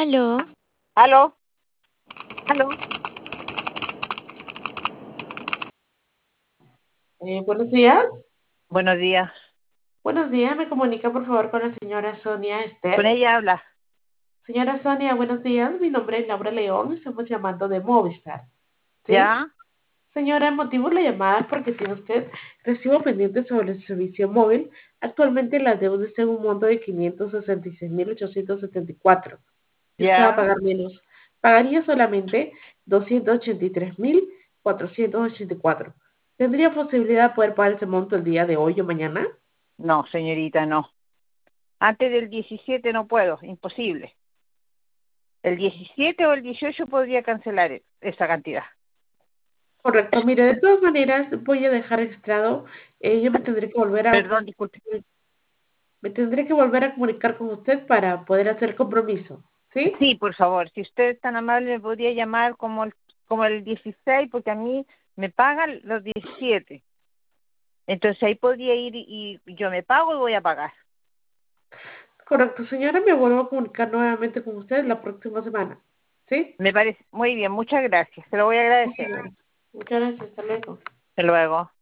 Aló, ¿Aló? ¿Aló? Buenos días. Buenos días. Buenos días, me comunica por favor con la señora Sonia Con Esther. ella habla. Señora Sonia, buenos días. Mi nombre es Laura León. Estamos llamando de Movistar. ¿Sí? ¿Ya? Señora, el motivo de la llamada es porque tiene usted recibo pendiente sobre su servicio móvil. Actualmente la deuda está en un monto de 566.874. Y usted va a ¿Ya? pagar menos. Pagaría solamente 283.484. ¿Tendría posibilidad de poder pagar ese monto el día de hoy o mañana? No, señorita, no. Antes del 17 no puedo, imposible. El 17 o el 18 podría cancelar esa cantidad. Correcto, mire, de todas maneras voy a dejar registrado, yo Perdón, disculpe. me tendré que volver a comunicar con usted para poder hacer el compromiso, ¿sí? Sí, por favor, si usted es tan amable, me podría llamar como el 16, porque a mí me pagan los 17. Entonces ahí podría ir y yo me pago y voy a pagar. Correcto, señora, me vuelvo a comunicar nuevamente con usted la próxima semana, ¿sí? Me parece muy bien, muchas gracias. Se lo voy a Sí, agradecer. señora. Muchas gracias, hasta luego. Hasta luego.